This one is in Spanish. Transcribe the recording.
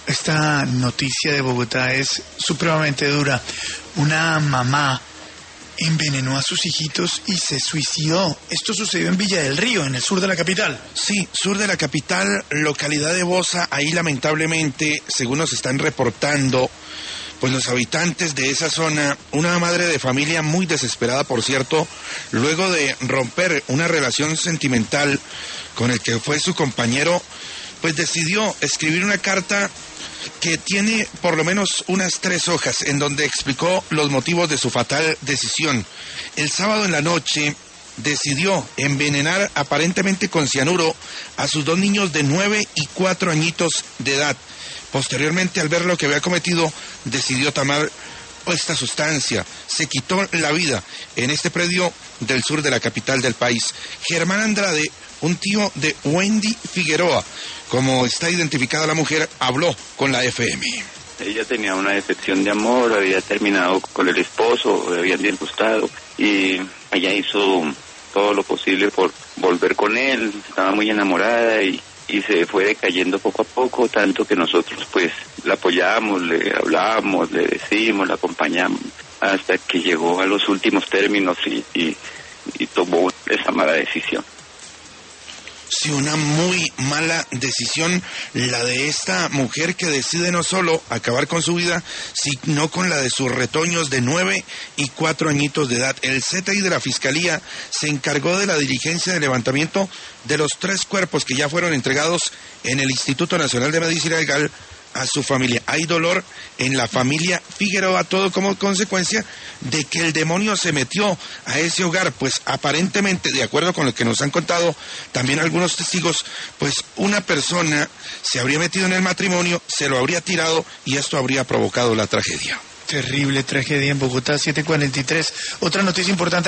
Esta noticia de Bogotá es supremamente dura. Una mamá envenenó a sus hijitos y se suicidó. Esto sucedió en Villa del Río, en el sur de la capital. Sí, sur de la capital, localidad de Bosa. Ahí lamentablemente, según nos están reportando, pues los habitantes de esa zona, una madre de familia muy desesperada, por cierto, luego de romper una relación sentimental con el que fue su compañero, pues decidió escribir una carta que tiene por lo menos unas 3 hojas, en donde explicó los motivos de su fatal decisión. El sábado en la noche decidió envenenar aparentemente con cianuro a sus 2 niños de 9 y 4 añitos de edad. Posteriormente, al ver lo que había cometido, decidió tomar esta sustancia. Se quitó la vida en este predio del sur de la capital del país. Germán Andrade, un tío de Wendy Figueroa, como está identificada la mujer, habló con la FM. Ella tenía una decepción de amor, había terminado con el esposo, habían disgustado y ella hizo todo lo posible por volver con él, estaba muy enamorada y se fue decayendo poco a poco, tanto que nosotros pues la apoyamos, le hablábamos, le decimos, la acompañamos, hasta que llegó a los últimos términos y tomó esa mala decisión. Sí, una muy mala decisión la de esta mujer que decide no solo acabar con su vida, sino con la de sus retoños de 9 y 4 añitos de edad. El CTI de la Fiscalía se encargó de la diligencia de levantamiento de los 3 cuerpos que ya fueron entregados en el Instituto Nacional de Medicina Legal a su familia. Hay dolor en la familia Figueroa, todo como consecuencia de que el demonio se metió a ese hogar, pues aparentemente, de acuerdo con lo que nos han contado también algunos testigos, pues una persona se habría metido en el matrimonio, se lo habría tirado y esto habría provocado la tragedia. Terrible tragedia en Bogotá, 7:43. Otra noticia importante.